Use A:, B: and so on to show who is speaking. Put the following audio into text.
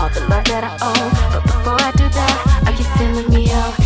A: all the love that I owe. But before I do that, are you feeling me out?